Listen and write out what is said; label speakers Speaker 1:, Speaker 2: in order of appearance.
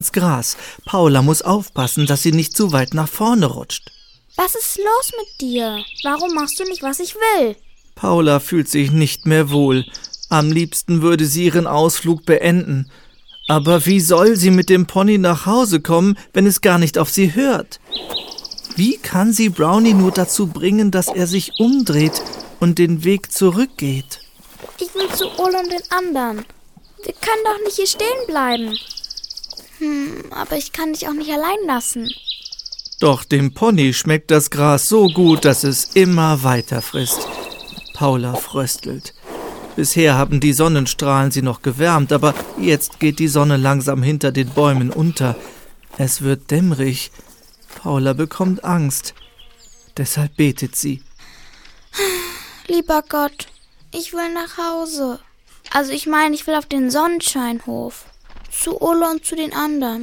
Speaker 1: ins Gras. Paula muss aufpassen, dass sie nicht zu weit nach vorne rutscht.
Speaker 2: Was ist los mit dir? Warum machst du nicht, was ich will?
Speaker 1: Paula fühlt sich nicht mehr wohl. Am liebsten würde sie ihren Ausflug beenden. Aber wie soll sie mit dem Pony nach Hause kommen, wenn es gar nicht auf sie hört? Wie kann sie Brownie nur dazu bringen, dass er sich umdreht und den Weg zurückgeht?
Speaker 2: Ich will zu Ole und den anderen. Wir können doch nicht hier stehen bleiben. Aber ich kann dich auch nicht allein lassen.
Speaker 1: Doch dem Pony schmeckt das Gras so gut, dass es immer weiter frisst. Paula fröstelt. Bisher haben die Sonnenstrahlen sie noch gewärmt, aber jetzt geht die Sonne langsam hinter den Bäumen unter. Es wird dämmerig. Paula bekommt Angst. Deshalb betet sie.
Speaker 2: Lieber Gott, ich will nach Hause. Also ich meine, ich will auf den Sonnenscheinhof. Zu Ole und zu den anderen.